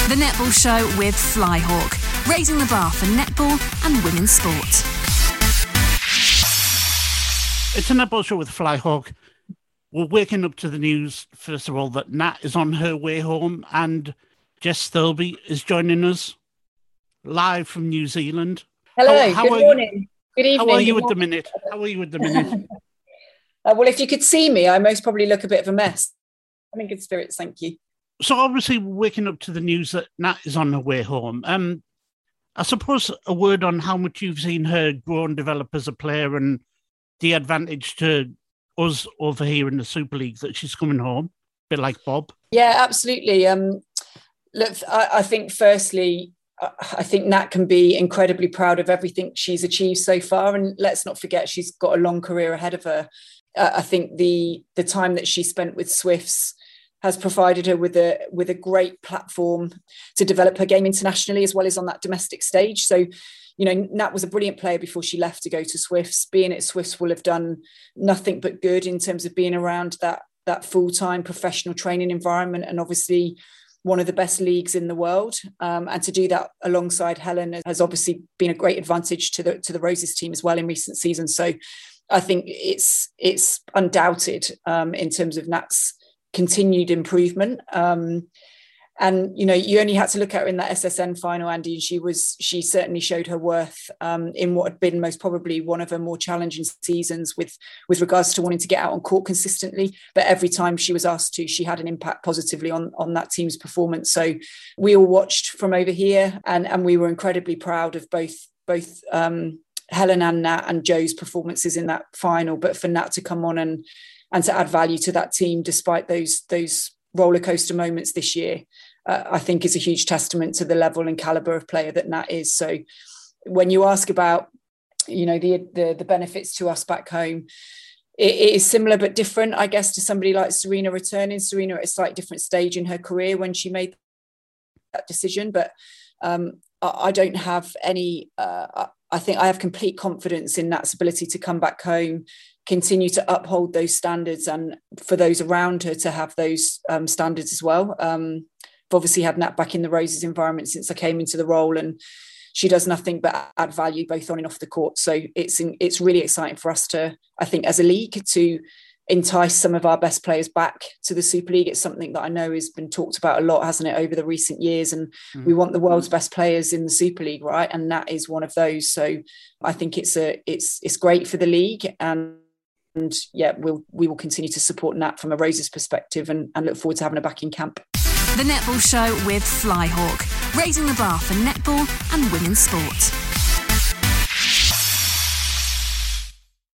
The Netball Show with Flyhawk, raising the bar for netball and women's sport. It's a Netball Show with Flyhawk. We're waking up to the news, first of all, that Nat is on her way home and Jess Thirlby is joining us live from New Zealand. Hello, good morning. Good evening. How are you at the minute? Well, if you could see me, I most probably look a bit of a mess. I'm in good spirits, thank you. So obviously we're waking up to the news that Nat is on her way home. I suppose a word on how much you've seen her grow and develop as a player and the advantage to us over here in the Super League that she's coming home, a bit like Bob. Yeah, absolutely. Look, I think firstly, I think Nat can be incredibly proud of everything she's achieved so far. And let's not forget, she's got a long career ahead of her. I think the time that she spent with Swifts has provided her with a great platform to develop her game internationally as well as on that domestic stage. So, you know, Nat was a brilliant player before she left to go to Swifts. Being at Swifts will have done nothing but good in terms of being around that full-time professional training environment and obviously one of the best leagues in the world. And to do that alongside Helen has obviously been a great advantage to the Roses team as well in recent seasons. So I think it's undoubted in terms of Nat's continued improvement. And, you know, you only had to look at her in that SSN final, Andy, and she certainly showed her worth in what had been most probably one of her more challenging seasons with regards to wanting to get out on court consistently. But every time she was asked to, she had an impact positively on that team's performance. So we all watched from over here and we were incredibly proud of both Helen and Nat and Joe's performances in that final. But for Nat to come on and to add value to that team despite those roller coaster moments this year, I think is a huge testament to the level and caliber of player that Nat is. So when you ask about, you know, the benefits to us back home, it is similar but different, I guess, to somebody like Serena returning. Serena at a slightly different stage in her career when she made that decision. But I don't have any, I think I have complete confidence in Nat's ability to come back home, continue to uphold those standards and for those around her to have those standards as well. I've obviously had Nat back in the Roses environment since I came into the role and she does nothing but add value both on and off the court. So it's really exciting for us to, I think as a league, to entice some of our best players back to the Super League. It's something that I know has been talked about a lot, hasn't it, over the recent years? And we want the world's best players in the Super League, right? And Nat is one of those. So I think it's great for the league and yeah, we will continue to support Nat from a Roses perspective and look forward to having her back in camp. The Netball Show with Flyhawk, raising the bar for netball and women's sport.